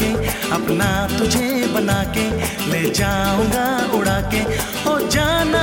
के, अपना तुझे बना के ले जाऊंगा उड़ा के, ओ जाना।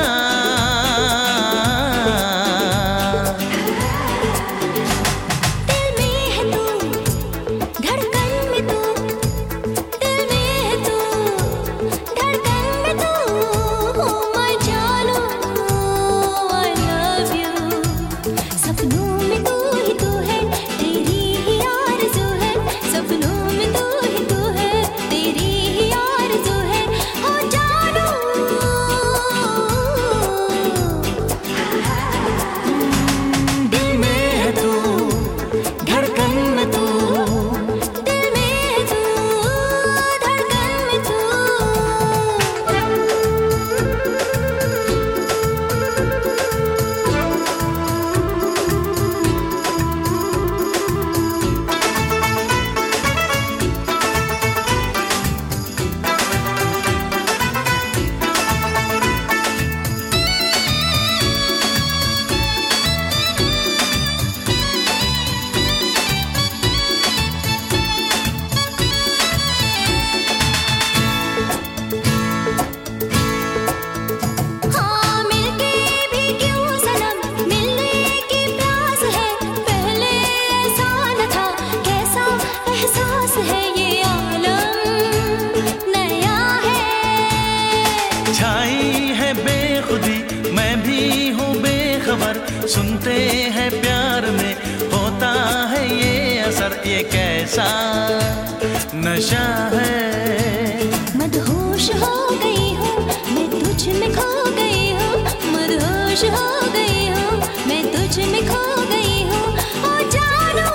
सुनते हैं प्यार में होता है ये असर, ये कैसा नशा है। मदहोश हो गई हूँ मैं तुझ में खो गई हूँ, मदहोश हो गई हूँ मैं तुझ में खो गई हूँ, ओ जानू।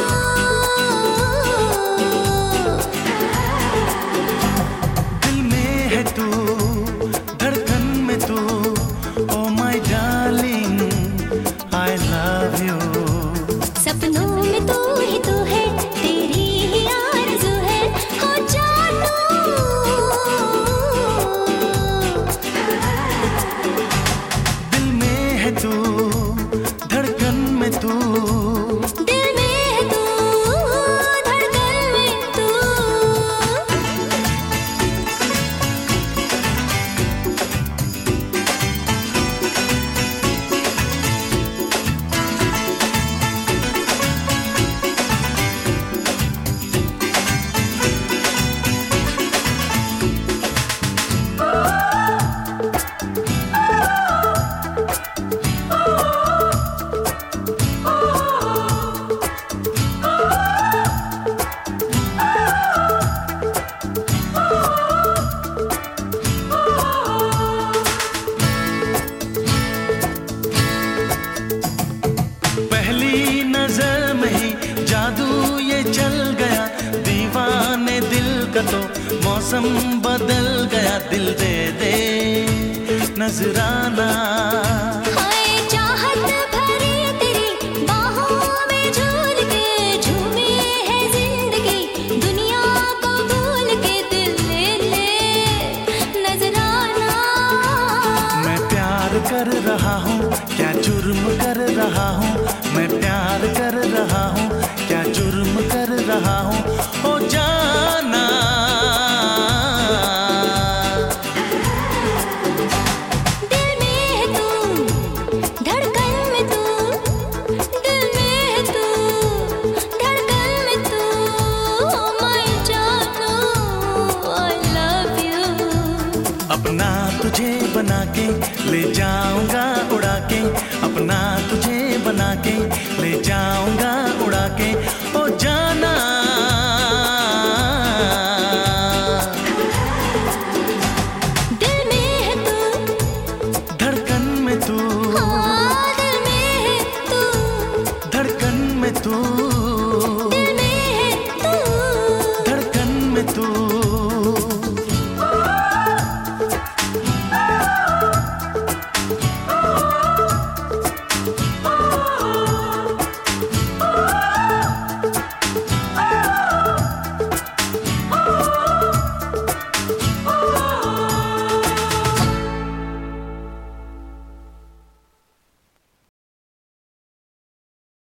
दिल में है तू, धड़कन में तू, oh my darling I love you। सपनों में तू ही तू है, तेरी ही आरज़ू है, हो जानू। दिल में है तू, धड़कन में तू, दिल में है तू, धड़कन में तू। पहली नजर में ही जादू ये चल गया, दीवाने दिल का तो मौसम बदल गया, दिल दे दे नजराना। हाय चाहत भरी तेरी बाहों में झूल के, झूमे है जिंदगी दुनिया को भूल के, दिल ले ले नजराना। मैं प्यार कर रहा हूँ क्या जुर्म कर रहा हूँ, मैं प्यार कर रहा हूँ क्या जुर्म कर रहा हूँ, ओ जाना। दिल में है तू, धड़कन में तू, दिल में है तू, धड़कन में तू, ओ माय जानू I love you। अपना तुझे बना के ले जाऊंगा उड़ा के, अपना तुझे बना के ले जाऊंगा उड़ा के, ओ जाना।